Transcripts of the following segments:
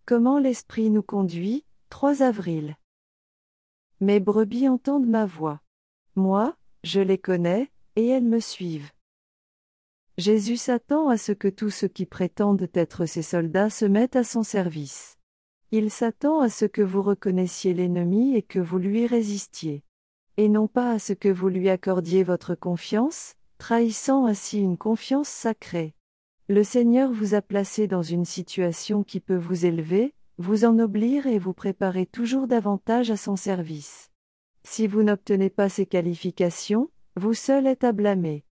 Comment l'Esprit nous conduit, 3 avril. Mes brebis entendent ma voix. Moi, je les connais, et elles me suivent. Jésus s'attend à ce que tous ceux qui prétendent être ses soldats se mettent à son service. Il s'attend à ce que vous reconnaissiez l'ennemi et que vous lui résistiez. Et non pas à ce que vous lui accordiez votre confiance, trahissant ainsi une confiance sacrée. Le Seigneur vous a placé dans une situation qui peut vous élever, vous ennoblir et vous préparer toujours davantage à son service. Si vous n'obtenez pas ces qualifications, vous seul êtes à blâmer.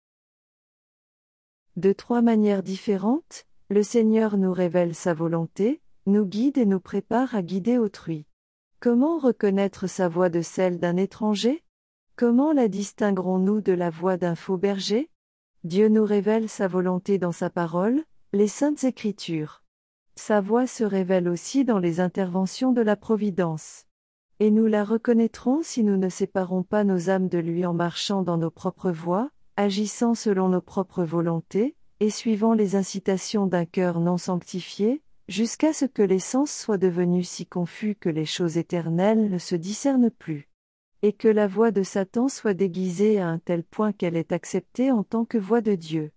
De 3 manières différentes, le Seigneur nous révèle sa volonté, nous guide et nous prépare à guider autrui. Comment reconnaître sa voix de celle d'un étranger? Comment la distinguerons-nous de la voix d'un faux berger? Dieu nous révèle sa volonté dans sa parole, les Saintes Écritures. Sa voix se révèle aussi dans les interventions de la Providence. Et nous la reconnaîtrons si nous ne séparons pas nos âmes de lui en marchant dans nos propres voies, agissant selon nos propres volontés, et suivant les incitations d'un cœur non sanctifié, jusqu'à ce que les sens soient devenus si confus que les choses éternelles ne se discernent plus. Et que la voix de Satan soit déguisée à un tel point qu'elle est acceptée en tant que voix de Dieu.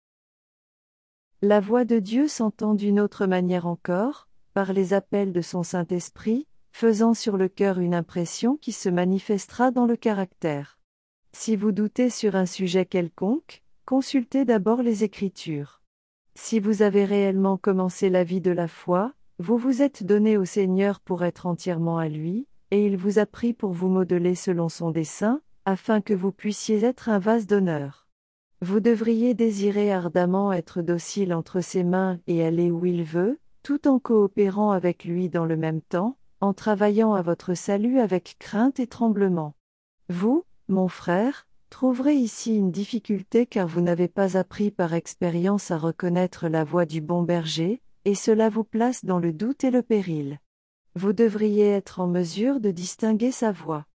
La voix de Dieu s'entend d'une autre manière encore, par les appels de son Saint-Esprit, faisant sur le cœur une impression qui se manifestera dans le caractère. Si vous doutez sur un sujet quelconque, consultez d'abord les Écritures. Si vous avez réellement commencé la vie de la foi, vous vous êtes donné au Seigneur pour être entièrement à lui, et il vous a pris pour vous modeler selon son dessein, afin que vous puissiez être un vase d'honneur. Vous devriez désirer ardemment être docile entre ses mains et aller où il veut, tout en coopérant avec lui dans le même temps, en travaillant à votre salut avec crainte et tremblement. Vous, mon frère, trouverez ici une difficulté car vous n'avez pas appris par expérience à reconnaître la voix du bon berger, et cela vous place dans le doute et le péril. Vous devriez être en mesure de distinguer sa voix.